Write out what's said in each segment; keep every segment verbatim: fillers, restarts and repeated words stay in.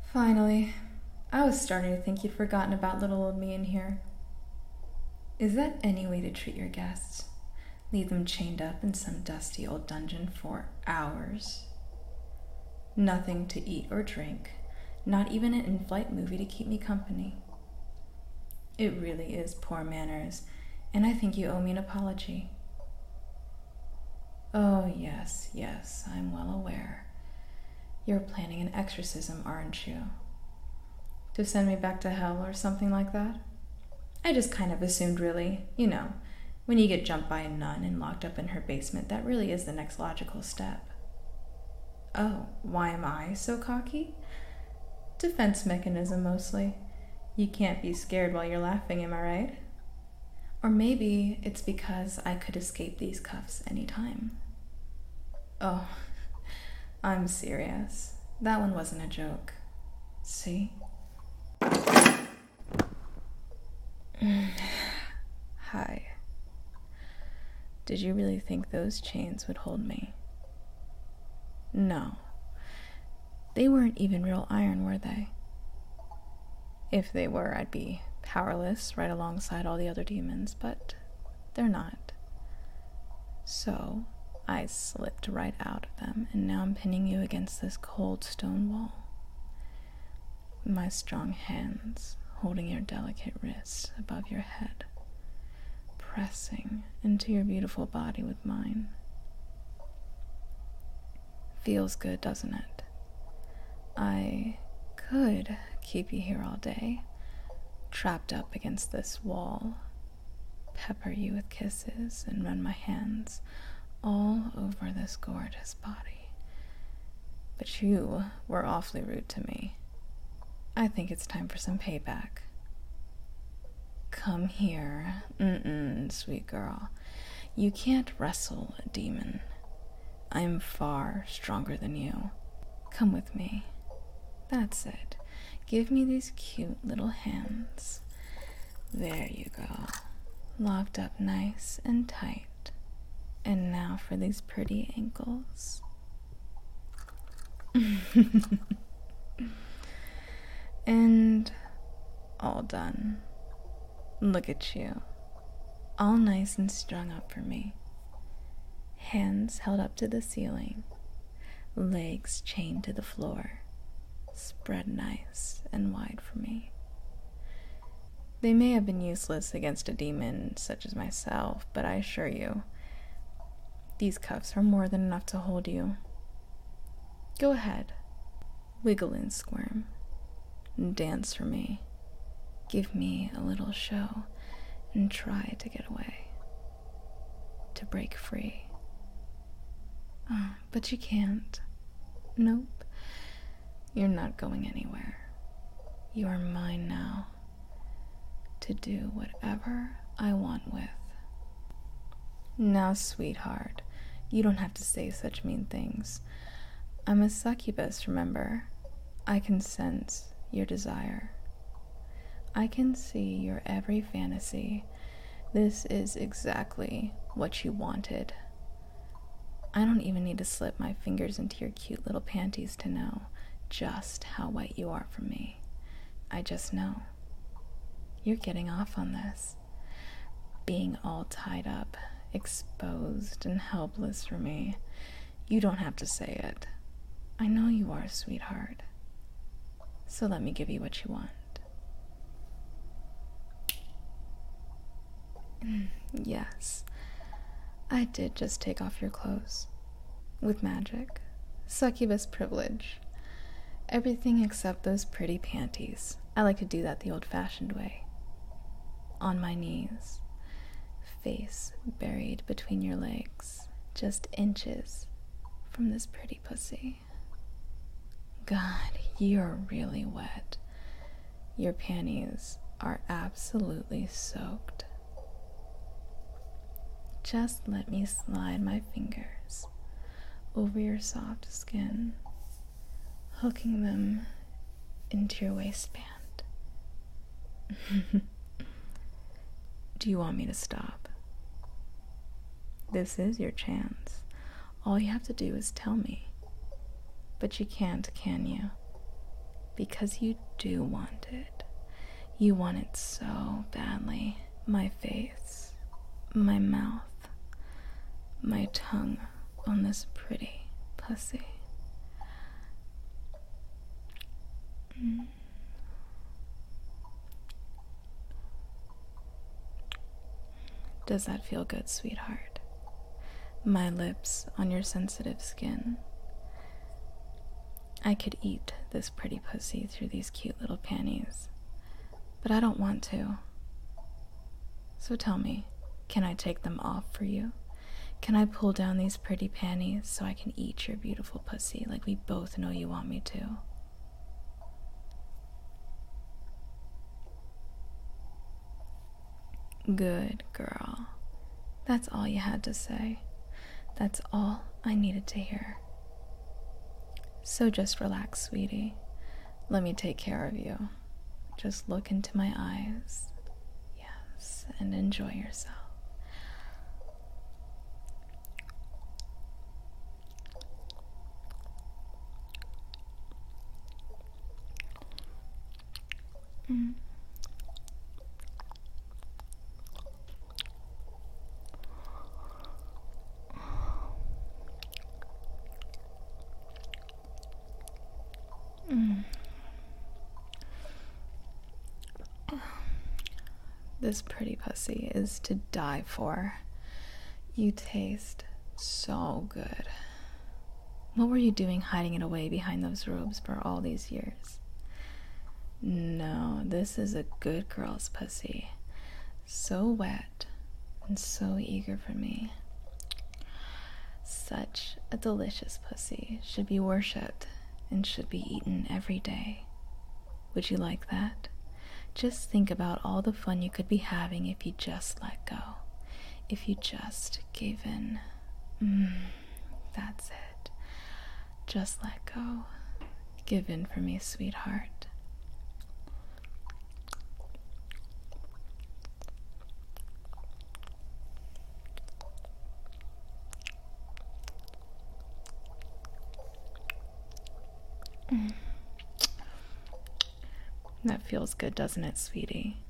Finally. I was starting to think you'd forgotten about little old me in here. Is that any way to treat your guests? Leave them chained up in some dusty old dungeon for hours? Nothing to eat or drink, not even an in-flight movie to keep me company. It really is poor manners, and I think you owe me an apology. Oh, yes, yes, I'm well aware. You're planning an exorcism, aren't you? To send me back to hell or something like that? I just kind of assumed, really. You know, when you get jumped by a nun and locked up in her basement, that really is the next logical step. Oh, why am I so cocky? Defense mechanism, mostly. You can't be scared while you're laughing, am I right? Or maybe it's because I could escape these cuffs any time. Oh, I'm serious. That one wasn't a joke. See? Hi. Did you really think those chains would hold me? No. They weren't even real iron, were they? If they were, I'd be powerless right alongside all the other demons, but they're not. So, I slipped right out of them, and now I'm pinning you against this cold stone wall. My strong hands holding your delicate wrists above your head, pressing into your beautiful body with mine. Feels good, doesn't it? I could keep you here all day, trapped up against this wall, pepper you with kisses, and run my hands all over this gorgeous body. But you were awfully rude to me. I think it's time for some payback. Come here. Mm-mm, sweet girl. You can't wrestle a demon. I'm far stronger than you. Come with me. That's it. Give me these cute little hands. There you go. Locked up nice and tight. And now for these pretty ankles. And all done. Look at you. All nice and strung up for me. Hands held up to the ceiling. Legs chained to the floor. Spread nice and wide for me. They may have been useless against a demon such as myself, but I assure you, these cuffs are more than enough to hold you. Go ahead. Wiggle and squirm. Dance for me. Give me a little show and try to get away. To break free. Oh, but you can't. Nope. You're not going anywhere. You are mine now. To do whatever I want with. Now, sweetheart, you don't have to say such mean things. I'm a succubus, remember? I can sense your desire. I can see your every fantasy. This is exactly what you wanted. I don't even need to slip my fingers into your cute little panties to know just how wet you are for me. I just know. You're getting off on this. Being all tied up, exposed and helpless for me. You don't have to say it. I know you are, sweetheart. So let me give you what you want. Yes, I did just take off your clothes. With magic. Succubus privilege. Everything except those pretty panties. I like to do that the old-fashioned way. On my knees. Face buried between your legs. Just inches from this pretty pussy. God, you're really wet. Your panties are absolutely soaked. Just let me slide my fingers over your soft skin, hooking them into your waistband. Do you want me to stop? This is your chance. All you have to do is tell me. But you can't, can you? because you do want it. You want it so badly. My face, my mouth, my tongue on this pretty pussy. Mm. Does that feel good, sweetheart? My lips on your sensitive skin. I could eat this pretty pussy through these cute little panties, but I don't want to. So tell me, can I take them off for you? Can I pull down these pretty panties so I can eat your beautiful pussy like we both know you want me to? Good girl. That's all you had to say. That's all I needed to hear. So just relax, sweetie. Let me take care of you. Just look into my eyes. Yes, and enjoy yourself. Mm. Mm. This pretty pussy is to die for. You taste so good. What were you doing hiding it away behind those robes for all these years? No, this is a good girl's pussy. So wet and so eager for me. Such a delicious pussy should be worshipped and should be eaten every day. Would you like that? Just think about all the fun you could be having if you just let go. If you just gave in. Mm, that's it. Just let go. Give in for me, sweetheart. Mm. That feels good, doesn't it, sweetie?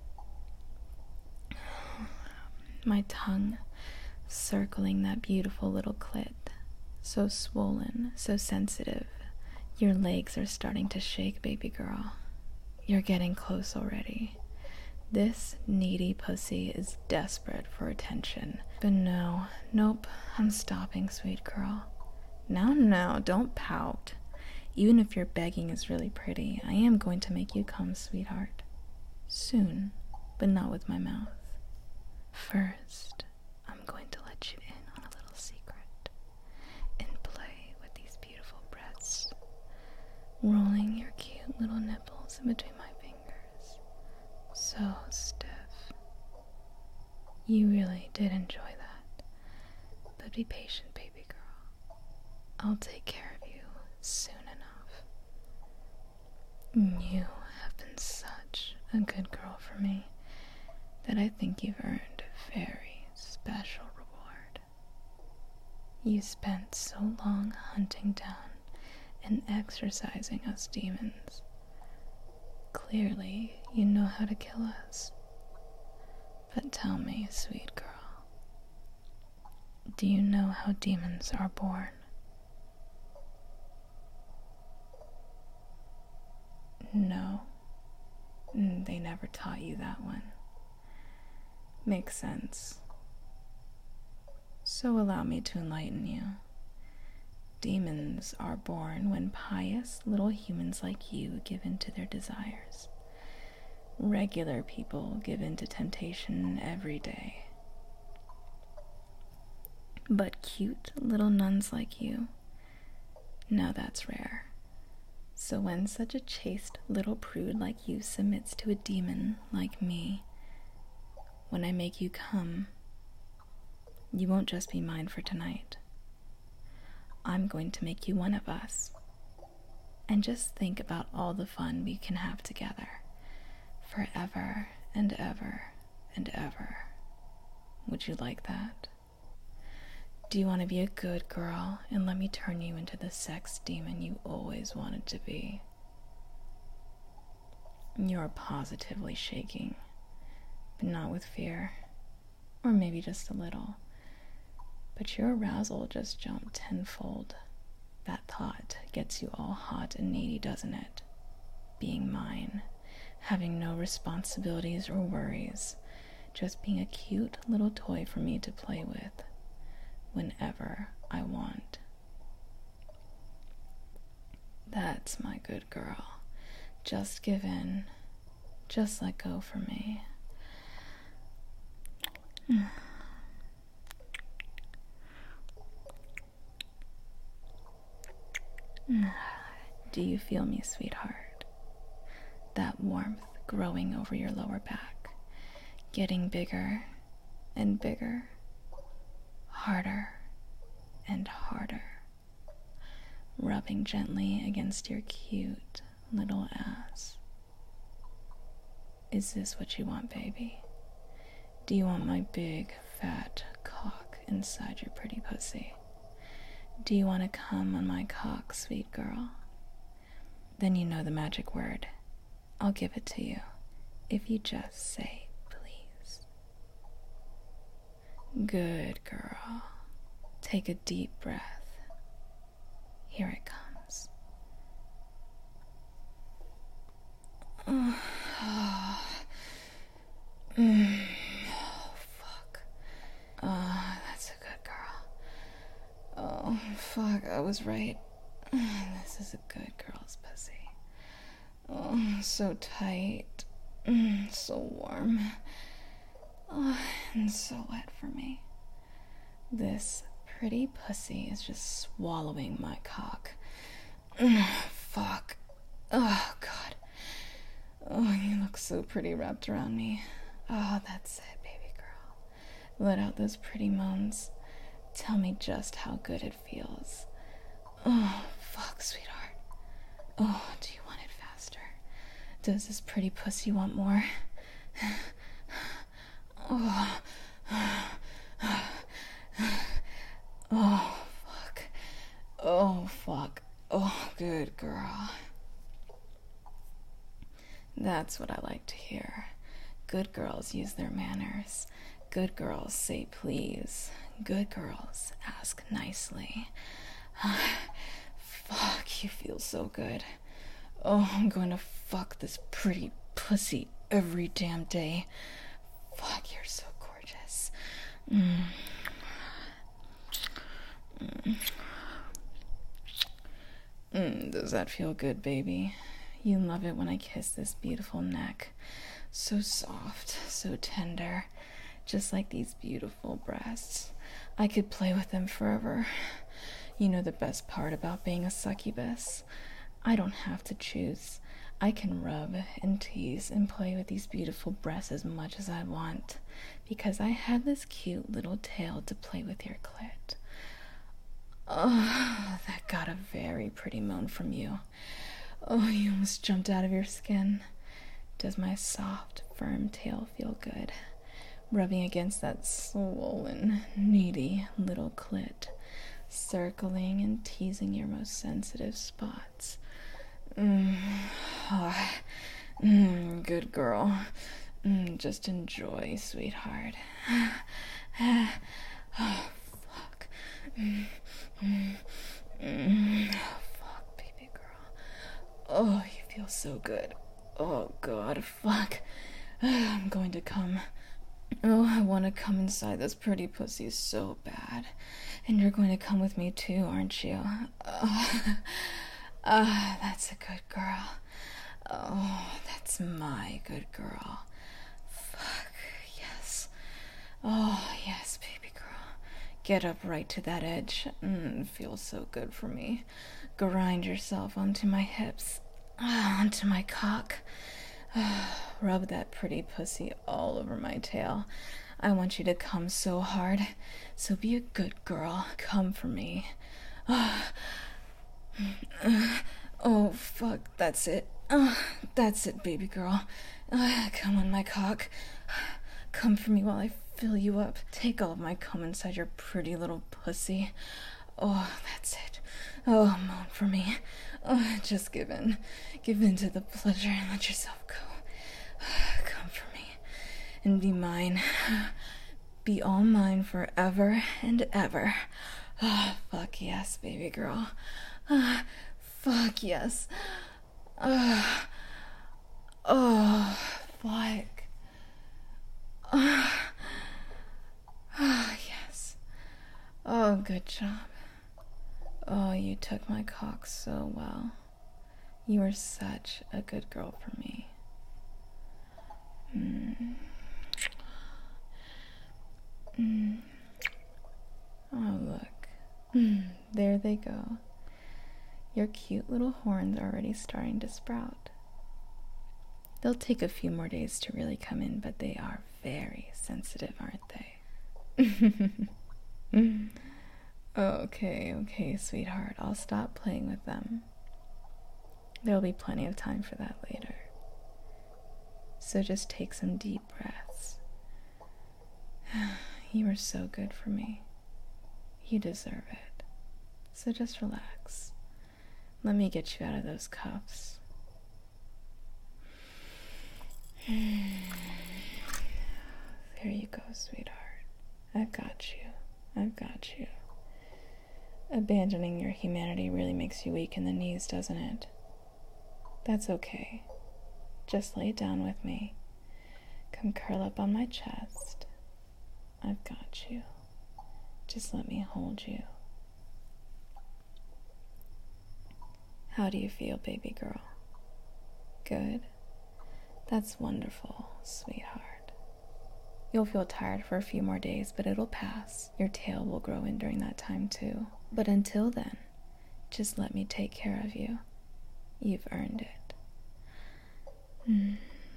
My tongue circling that beautiful little clit. So swollen, so sensitive. Your legs are starting to shake, baby girl. You're getting close already. This needy pussy is desperate for attention. But no, nope, I'm stopping, sweet girl. Now, now, don't pout. Even if your begging is really pretty, I am going to make you come, sweetheart. Soon, but not with my mouth. First, I'm going to let you in on a little secret and play with these beautiful breasts, rolling your cute little nipples in between my fingers. So stiff. You really did enjoy that. But be patient, baby girl. I'll take care of you soon enough. You have been such a good girl for me that I think you've earned a very special reward. You spent so long hunting down and exorcising us demons. Clearly, you know how to kill us. But tell me, sweet girl, do you know how demons are born? No, they never taught you that one. Makes sense. So allow me to enlighten you. Demons are born when pious little humans like you give in to their desires. Regular people give in to temptation every day. But cute little nuns like you, now that's rare. So when such a chaste little prude like you submits to a demon like me, when I make you come, you won't just be mine for tonight. I'm going to make you one of us. And just think about all the fun we can have together, forever and ever and ever. Would you like that? Do you want to be a good girl and let me turn you into the sex demon you always wanted to be? You're positively shaking, but not with fear, or maybe just a little. But your arousal just jumped tenfold. That thought gets you all hot and needy, doesn't it? Being mine, having no responsibilities or worries, just being a cute little toy for me to play with whenever I want. That's my good girl. Just give in. Just let go for me. Do you feel me, sweetheart? That warmth growing over your lower back, getting bigger and bigger, harder and harder, rubbing gently against your cute little ass. Is this what you want, baby? Do you want my big, fat cock inside your pretty pussy? Do you want to come on my cock, sweet girl? Then you know the magic word. I'll give it to you if you just say please. Good girl. Take a deep breath. Here it comes. Oh, mm. Oh, fuck. Oh, that's a good girl. Oh, fuck, I was right. This is a good girl's pussy. Oh, so tight. Mm, so warm. Oh, and so wet for me. This pretty pussy is just swallowing my cock. Mm, fuck. Oh, God. Oh, you look so pretty wrapped around me. Oh, that's it, baby girl. Let out those pretty moans. Tell me just how good it feels. Oh, fuck, sweetheart. Oh, do you want it faster? Does this pretty pussy want more? Oh, oh, fuck. Oh, fuck. Oh, good girl. That's what I like to hear. Good girls use their manners. Good girls say please. Good girls ask nicely. Fuck, you feel so good. Oh, I'm going to fuck this pretty pussy every damn day. Fuck, you're so gorgeous. Mm. Mm. Mm, does that feel good, baby? You love it when I kiss this beautiful neck. So soft, so tender, just like these beautiful breasts. I could play with them forever. You know the best part about being a succubus? I don't have to choose. I can rub and tease and play with these beautiful breasts as much as I want, because I have this cute little tail to play with your clit. Oh, that got a very pretty moan from you. Oh, you almost jumped out of your skin. Does my soft, firm tail feel good? Rubbing against that swollen, needy little clit, circling and teasing your most sensitive spots. Mm. Oh. Mm, good girl. Mm, just enjoy, sweetheart. Oh, fuck. Mm, mm, mm. Fuck, baby girl. Oh, you feel so good. Oh, God, fuck. I'm going to come. Oh, I want to come inside this pretty pussy so bad. And you're going to come with me too, aren't you? Oh, oh, that's a good girl. Oh, that's my good girl. Fuck, yes. Oh, yes, baby girl. Get up right to that edge. Mm, feels so good for me. Grind yourself onto my hips. Onto my cock. Rub that pretty pussy all over my tail. I want you to come so hard. So be a good girl. Come for me. Oh, fuck. That's it. That's it, baby girl. Come on my cock. Come for me while I fill you up. Take all of my cum inside your pretty little pussy. Oh, that's it. Oh, moan for me. Oh, just give in. Give in to the pleasure and let yourself go. Come for me and be mine. Be all mine forever and ever. Oh, fuck yes, baby girl. Oh, fuck yes. Oh, oh fuck. Oh, oh, yes. Oh, good job. Oh, you took my cock so well. You were such a good girl for me. Mm. Mm. Oh, look. Mm. There they go. Your cute little horns are already starting to sprout. They'll take a few more days to really come in, but they are very sensitive, aren't they? Okay, okay, sweetheart. I'll stop playing with them. There'll be plenty of time for that later. So just take some deep breaths. You were so good for me. You deserve it. So just relax. Let me get you out of those cuffs. There you go, sweetheart. I've got you. I've got you. Abandoning your humanity really makes you weak in the knees, doesn't it? That's okay. Just lay down with me. Come curl up on my chest. I've got you. Just let me hold you. How do you feel, baby girl? Good? That's wonderful, sweetheart. You'll feel tired for a few more days, but it'll pass. Your tail will grow in during that time, too. But until then, just let me take care of you. You've earned it. Mm.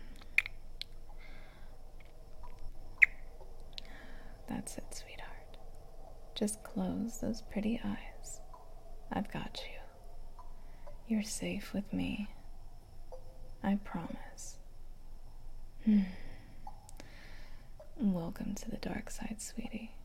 That's it, sweetheart. Just close those pretty eyes. I've got you. You're safe with me. I promise. Mm. Welcome to the dark side, sweetie.